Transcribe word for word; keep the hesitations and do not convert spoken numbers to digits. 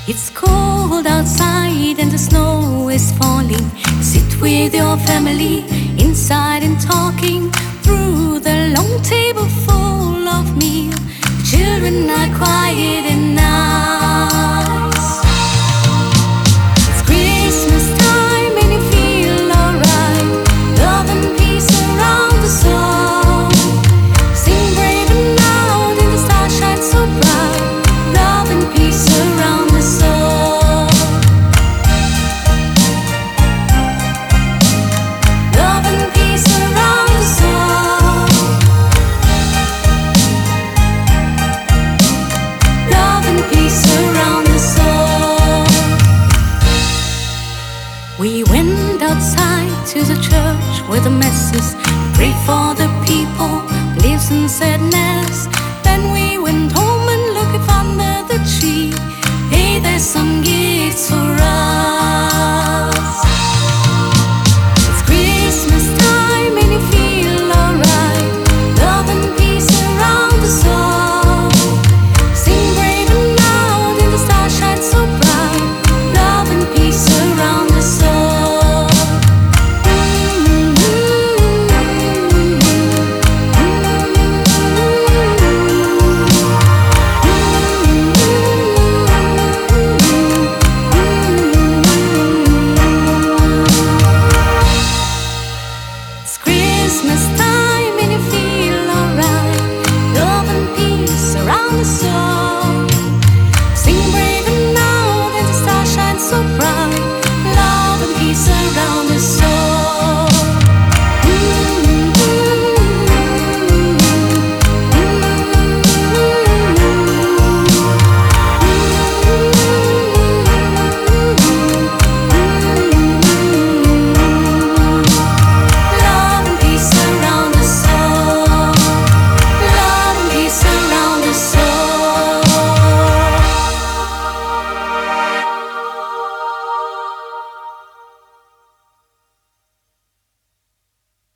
It's cold outside and the snow is falling. Sit with your family inside and talking through the long table full of meal. Children are quiet and nice. It's Christmas time and you feel alright. Love and peace around the soul. Sing brave and loud and the stars shine so bright. Love and peace around the soul. Love and peace around the soul. Love and peace around the soul. We went outside to the church with the masses. Pray for the people, lives in sadness. Then we went home.